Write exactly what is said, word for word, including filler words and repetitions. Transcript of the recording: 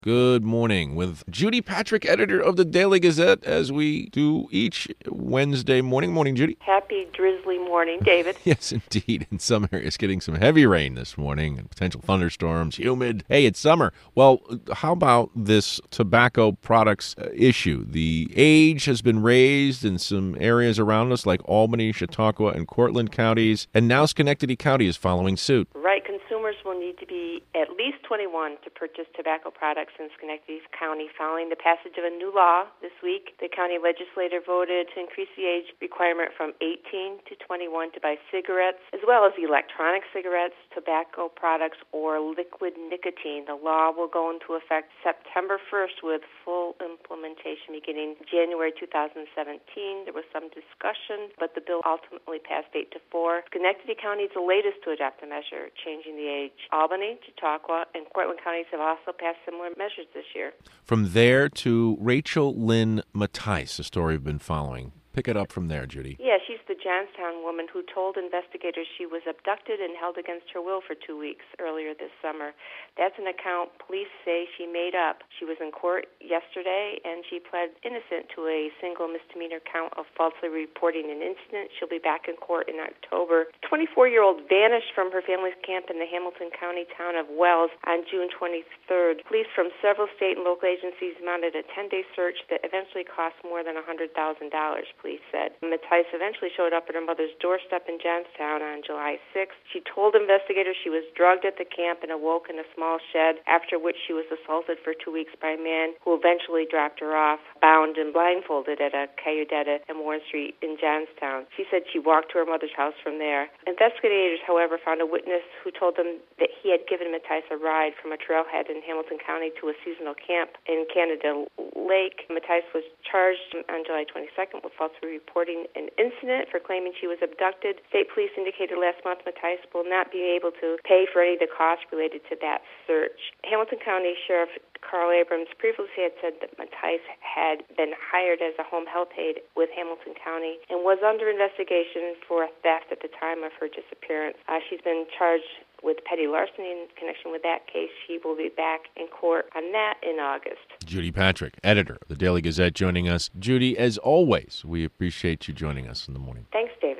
Good morning with Judy Patrick, editor of the Daily Gazette, as we do each Wednesday morning. Morning, Judy. Happy drizzly morning, David. Yes, indeed. In some areas, getting some heavy rain this morning and potential thunderstorms, humid. Hey, it's summer. Well, how about this tobacco products uh, issue? The age has been raised in some areas around us like Albany, Chautauqua, and Cortland counties, and now Schenectady County is following suit. Right. Consumers will need to be at least twenty-one to purchase tobacco products in Schenectady County following the passage of a new law this week. The county legislature voted to increase the age requirement from eighteen to twenty-one to buy cigarettes, as well as electronic cigarettes, tobacco products, or liquid nicotine. The law will go into effect September first with full implementation beginning January two thousand seventeen. There was some discussion, but the bill ultimately passed eight to four. Schenectady County is the latest to adopt a measure changing the age. Albany, Chautauqua, and Cortland counties have also passed similar measures this year. From there to Rachel Lynn Mattice, a story we've been following. Pick it up from there, Judy. Yeah, she's the Johnstown woman who told investigators she was abducted and held against her will for two weeks earlier this summer. That's an account police say she made up. She was in court yesterday, and she pled innocent to a single misdemeanor count of falsely reporting an incident. She'll be back in court in October. twenty-four-year-old vanished from her family's camp in the Hamilton County town of Wells on June twenty-third. Police from several state and local agencies mounted a ten-day search that eventually cost more than one hundred thousand dollars. Police said. Mattice eventually showed up at her mother's doorstep in Johnstown on July sixth. She told investigators she was drugged at the camp and awoke in a small shed, after which she was assaulted for two weeks by a man who eventually dropped her off, bound and blindfolded at a Cayudetta and Warren Street in Johnstown. She said she walked to her mother's house from there. Investigators, however, found a witness who told them that he had given Mattice a ride from a trailhead in Hamilton County to a seasonal camp in Canada Lake. Mattice was charged on July twenty-second with false reporting an incident for claiming she was abducted. State police indicated last month Mattice will not be able to pay for any of the costs related to that search. Hamilton County Sheriff Carl Abrams previously had said that Mattice had been hired as a home health aide with Hamilton County and was under investigation for theft at the time of her disappearance. Uh, she's been charged with petty larceny in connection with that case. She will be back in court on that in August. Judy Patrick, editor of the Daily Gazette, joining us. Judy, as always, we appreciate you joining us in the morning. Thanks, Dave.